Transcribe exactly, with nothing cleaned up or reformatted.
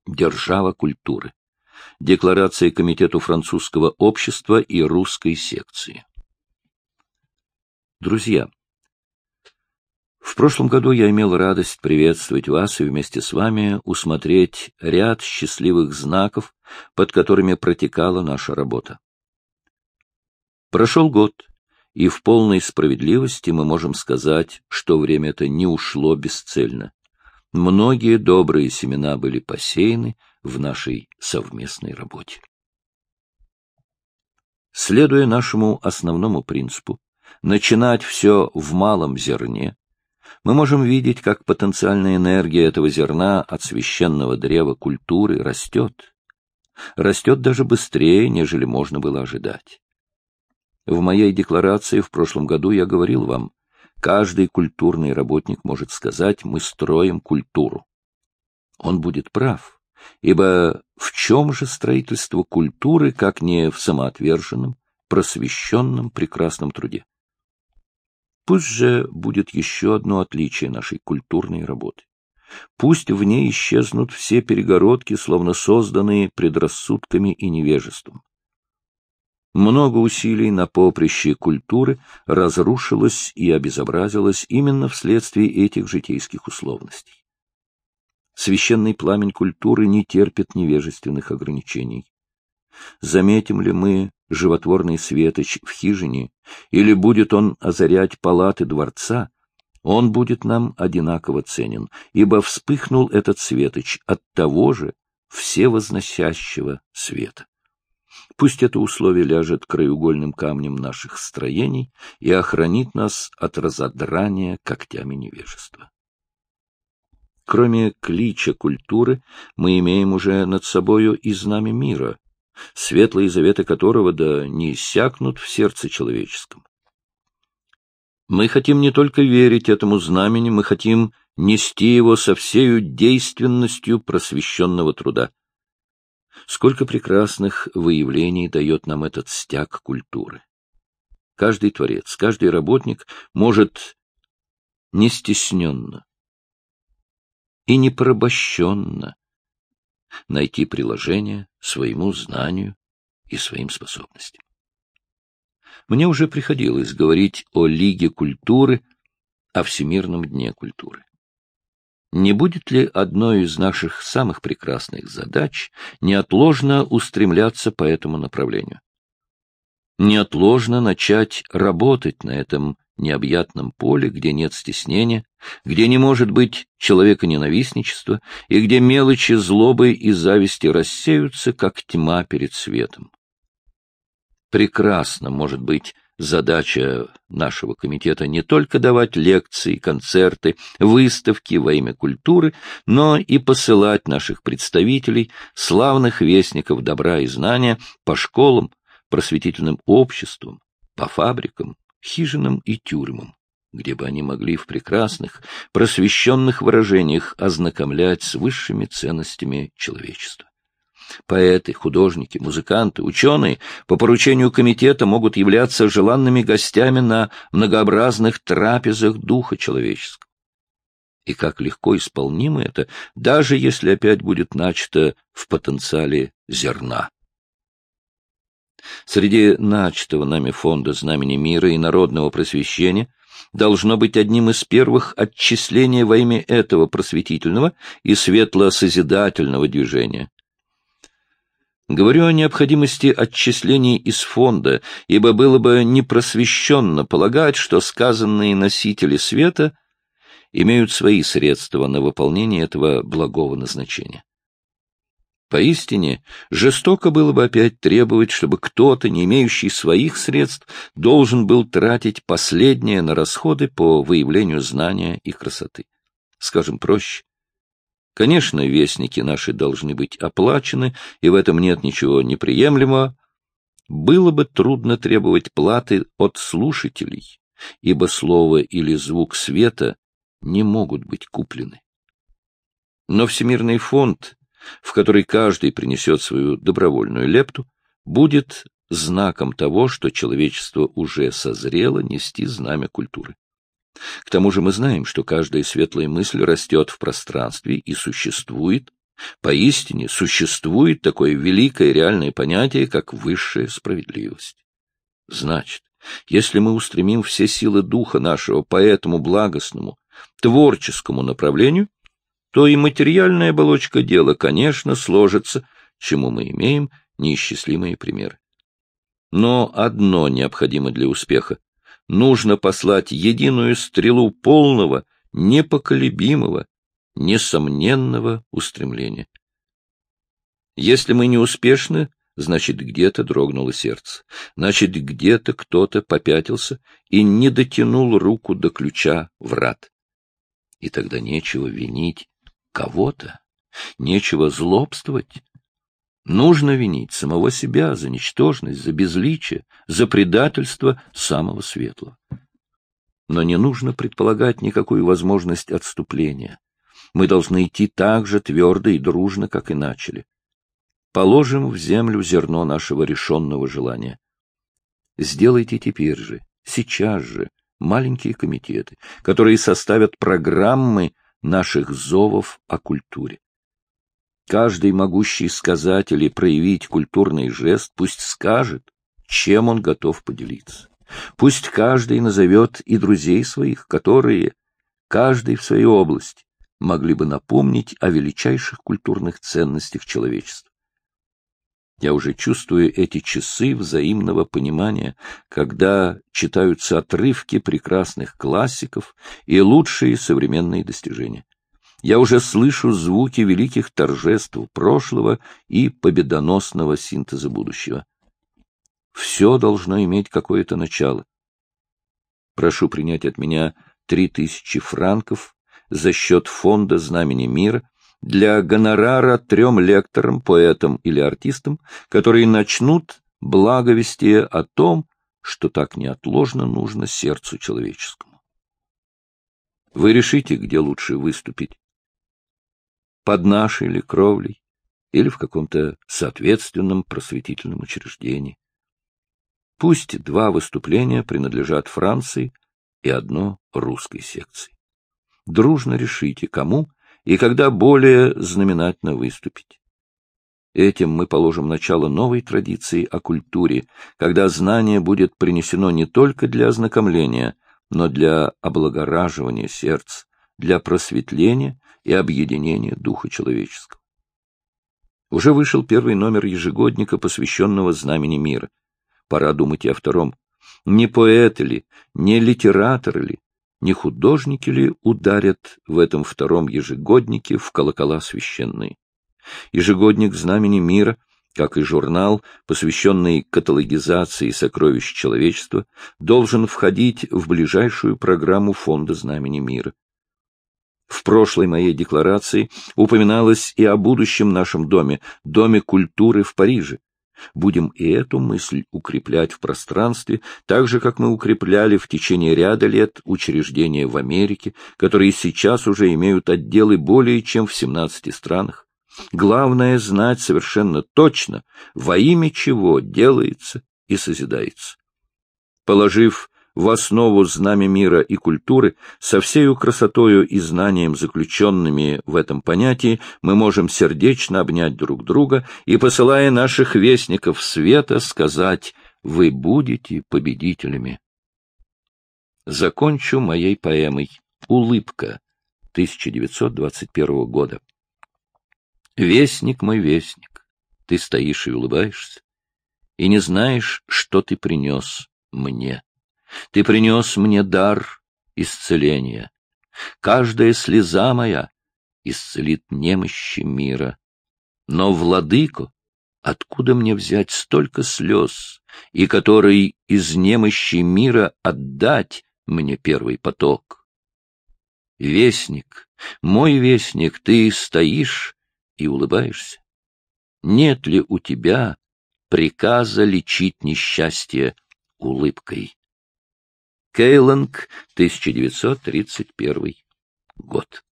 Держава культуры. Декларация Комитету французского общества и русской секции. Друзья, в прошлом году я имел радость приветствовать вас и вместе с вами усмотреть ряд счастливых знаков, под которыми протекала наша работа. Прошел год, и в полной справедливости мы можем сказать, что время это не ушло бесцельно. Многие добрые семена были посеяны в нашей совместной работе. Следуя нашему основному принципу, начинать все в малом зерне, мы можем видеть, как потенциальная энергия этого зерна от священного древа культуры растет. Растет даже быстрее, нежели можно было ожидать. В моей декларации в прошлом году я говорил вам, каждый культурный работник может сказать: мы строим культуру. Он будет прав, ибо в чем же строительство культуры, как не в самоотверженном, просвещенном, прекрасном труде? Пусть же будет еще одно отличие нашей культурной работы. Пусть в ней исчезнут все перегородки, словно созданные предрассудками и невежеством. Много усилий на поприще культуры разрушилось и обезобразилось именно вследствие этих житейских условностей. Священный пламень культуры не терпит невежественных ограничений. Заметим ли мы животворный светоч в хижине, или будет он озарять палаты дворца, он будет нам одинаково ценен, ибо вспыхнул этот светоч от того же всевозносящего света. Пусть это условие ляжет краеугольным камнем наших строений и охранит нас от разодрания когтями невежества. Кроме клича культуры, мы имеем уже над собою и знамя мира, светлые заветы которого да не иссякнут в сердце человеческом. Мы хотим не только верить этому знамени, мы хотим нести его со всею действенностью просвещенного труда. Сколько прекрасных выявлений дает нам этот стяг культуры. Каждый творец, каждый работник может не стесненно и не порабощенно найти приложение своему знанию и своим способностям. Мне уже приходилось говорить о Лиге культуры, о Всемирном дне культуры. Не будет ли одной из наших самых прекрасных задач неотложно устремляться по этому направлению? Неотложно начать работать на этом необъятном поле, где нет стеснения, где не может быть человеконенавистничества и где мелочи злобы и зависти рассеются, как тьма перед светом. Прекрасно может быть задача нашего комитета не только давать лекции, концерты, выставки во имя культуры, но и посылать наших представителей, славных вестников добра и знания, по школам, просветительным обществам, по фабрикам, хижинам и тюрьмам, где бы они могли в прекрасных, просвещенных выражениях ознакомлять с высшими ценностями человечества. Поэты, художники, музыканты, ученые по поручению комитета могут являться желанными гостями на многообразных трапезах духа человеческого. И как легко исполнимо это, даже если опять будет начато в потенциале зерна. Среди начатого нами фонда Знамени мира и народного просвещения должно быть одним из первых отчисление во имя этого просветительного и светло-созидательного движения. Говорю о необходимости отчислений из фонда, ибо было бы непросвещенно полагать, что сказанные носители света имеют свои средства на выполнение этого благого назначения. Поистине, жестоко было бы опять требовать, чтобы кто-то, не имеющий своих средств, должен был тратить последнее на расходы по выявлению знания и красоты. Скажем проще. Конечно, вестники наши должны быть оплачены, и в этом нет ничего неприемлемого. Было бы трудно требовать платы от слушателей, ибо слово или звук света не могут быть куплены. Но Всемирный фонд, в который каждый принесет свою добровольную лепту, будет знаком того, что человечество уже созрело нести знамя культуры. К тому же мы знаем, что каждая светлая мысль растет в пространстве и существует Поистине существует такое великое реальное понятие, как высшая справедливость. Значит, если мы устремим все силы духа нашего по этому благостному, творческому направлению, то и материальная оболочка дела, конечно, сложится, чему мы имеем неисчислимые примеры. Но одно необходимо для успеха. Нужно послать единую стрелу полного, непоколебимого, несомненного устремления. Если мы не успешны, значит, где-то дрогнуло сердце, значит, где-то кто-то попятился и не дотянул руку до ключа врат. И тогда нечего винить кого-то, нечего злобствовать. Нужно винить самого себя за ничтожность, за безличие, за предательство самого светлого. Но не нужно предполагать никакую возможность отступления. Мы должны идти так же твердо и дружно, как и начали. Положим в землю зерно нашего решенного желания. Сделайте теперь же, сейчас же, маленькие комитеты, которые составят программы наших зовов о культуре. Каждый, могущий сказать или проявить культурный жест, пусть скажет, чем он готов поделиться. Пусть каждый назовет и друзей своих, которые, каждый в своей области, могли бы напомнить о величайших культурных ценностях человечества. Я уже чувствую эти часы взаимного понимания, когда читаются отрывки прекрасных классиков и лучшие современные достижения. Я уже слышу звуки великих торжеств прошлого и победоносного синтеза будущего. Все должно иметь какое-то начало. Прошу принять от меня три тысячи франков за счет фонда «Знамени мира» для гонорара трем лекторам, поэтам или артистам, которые начнут благовестие о том, что так неотложно нужно сердцу человеческому. Вы решите, где лучше выступить. Под нашей ли кровлей или в каком-то соответственном просветительном учреждении. Пусть два выступления принадлежат Франции и одно русской секции. Дружно решите, кому и когда более знаменательно выступить. Этим мы положим начало новой традиции о культуре, когда знание будет принесено не только для ознакомления, но для облагораживания сердца, для просветления и объединения духа человеческого. Уже вышел первый номер ежегодника, посвященного Знамени мира. Пора думать и о втором. Не поэты ли, не литераторы ли, не художники ли ударят в этом втором ежегоднике в колокола священные? Ежегодник Знамени мира, как и журнал, посвященный каталогизации сокровищ человечества, должен входить в ближайшую программу фонда Знамени мира. В прошлой моей декларации упоминалось и о будущем нашем доме, Доме культуры в Париже. Будем и эту мысль укреплять в пространстве, так же, как мы укрепляли в течение ряда лет учреждения в Америке, которые сейчас уже имеют отделы более чем в семнадцати странах. Главное — знать совершенно точно, во имя чего делается и созидается. Положив в основу знамя мира и культуры, со всею красотою и знанием, заключенными в этом понятии, мы можем сердечно обнять друг друга и, посылая наших вестников света, сказать: «Вы будете победителями». Закончу моей поэмой «Улыбка» тысяча девятьсот двадцать первого года. Вестник мой, вестник, ты стоишь и улыбаешься, и не знаешь, что ты принес мне. Ты принес мне дар исцеления. Каждая слеза моя исцелит немощи мира. Но, владыко, откуда мне взять столько слез, и который из немощи мира отдать мне первый поток? Вестник, мой вестник, ты стоишь и улыбаешься. Нет ли у тебя приказа лечить несчастье улыбкой? Кейланг, тысяча девятьсот тридцать первый год.